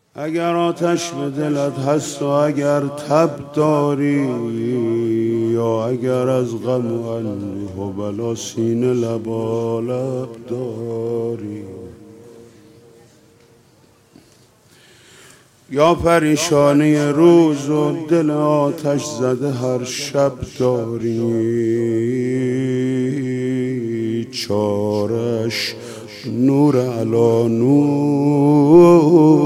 اگر آتش به دلت هست و اگر تب داری، یا اگر از غم و اندوه و بلا سینه لبالب داری، یا پریشانی روز و دل آتش زده هر شب داری، چارش نور علی نور